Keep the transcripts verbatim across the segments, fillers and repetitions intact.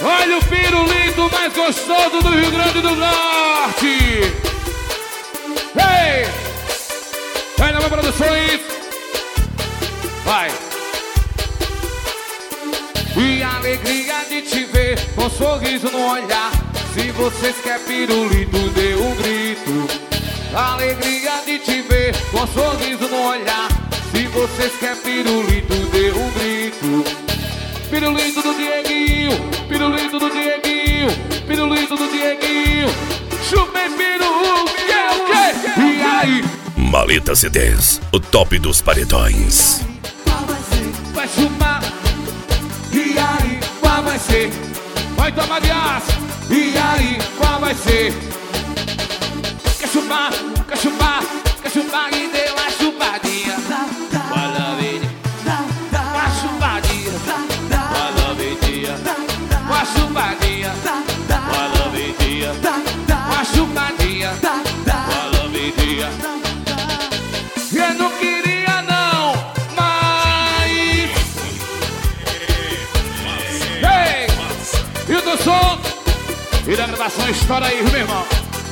Olha o pirulito mais gostoso do Rio Grande do Norte. Ei! Vai na Produções. Vai. E a alegria de te ver com um sorriso no olhar. Se vocês querem pirulito, dê um grito. A alegria de te ver com um sorriso no olhar. Se vocês querem pirulito, dê um grito. Pirulito do Dieguinho, pirulito do Dieguinho, pirulito do Dieguinho. Chupem piru, que é o quê? E aí? Maleta C dez, o top dos paredões. Vai chupar. E aí, qual vai ser? Vai tomar de aço. E aí, qual vai ser? Quer chupar, quer chupar, quer chupar e deu a chupadinha. Olha verde, uma chupadinha. Olha verdinha, uma chupadinha. Olha verdinha, uma chupadinha. Olha verdinha. Eu não queria não, mas... Ei! E do som? E da gravação, estoura aí, meu irmão.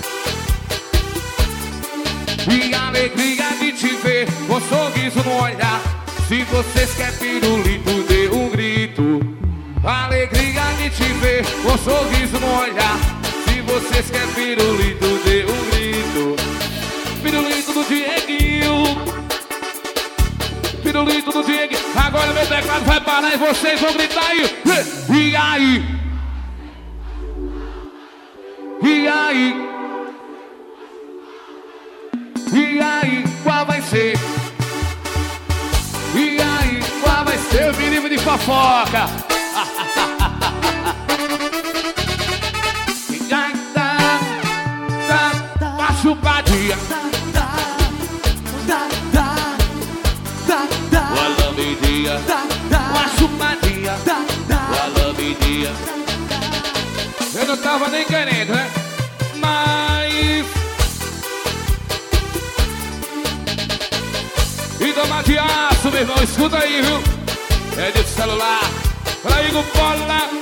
E a alegria de te ver com um sorriso no olhar. Se vocês querem pirulito, dê um grito. A alegria de te ver com um sorriso no olhar. Se vocês querem pirulito, dê um grito. Pirulito do Dieguinho, pirulito do Dieguinho. Agora meu teclado vai parar e vocês vão gritar aí. E aí? E aí? E aí, qual vai ser? E aí, qual vai ser? O menino de fofoca. E aí, tá, tá, uma chupadinha. Uma lambidinha. Uma chupadinha. Uma lambidinha. Eu não tava nem querendo, né? Mas... E toma de aço, meu irmão, escuta aí, viu? É de celular. Pra Igor Pola.